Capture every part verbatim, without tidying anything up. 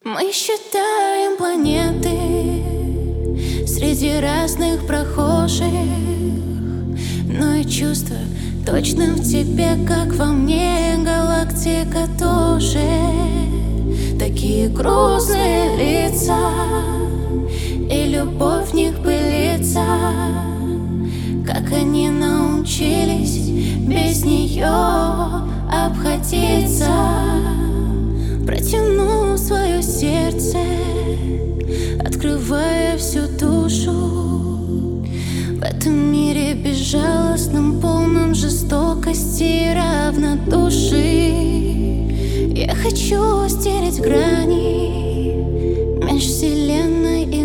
Мы считаем планеты среди разных прохожих, но и чувство точно в тебе, как во мне. Галактика тоже. Такие грустные лица, и любовь в них пылится. Как они научились без нее обходиться. Протяну свое сердце, открывая всю душу. В этом мире безжалостном, полном жестокости и равнодушии. Я хочу стереть грани между вселенной и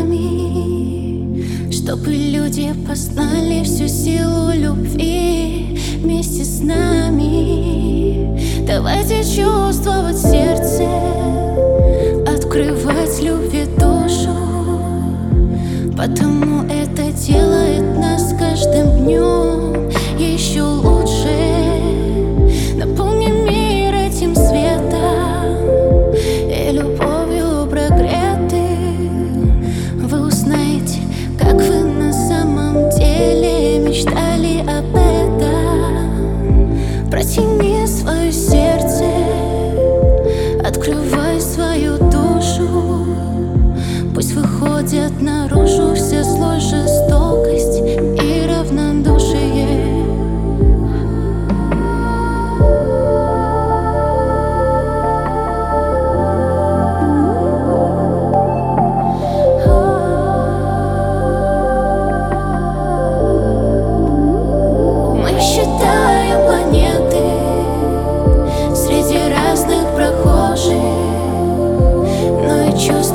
нами, чтобы люди познали всю силу любви вместе с нами. Давайте чувствовать сердце, открывать любви душу, потому это делает нас каждым днем еще лучше. Наполним мир этим светом и любовью прогретым. Вы узнаете, как вы на самом деле мечтали об этом. Протяни свое сердце, открывай свою душу. Пусть выходят наружу вся злость, жестокость и равнодушие. Мы считаем планеты среди разных прохожих, но и чувств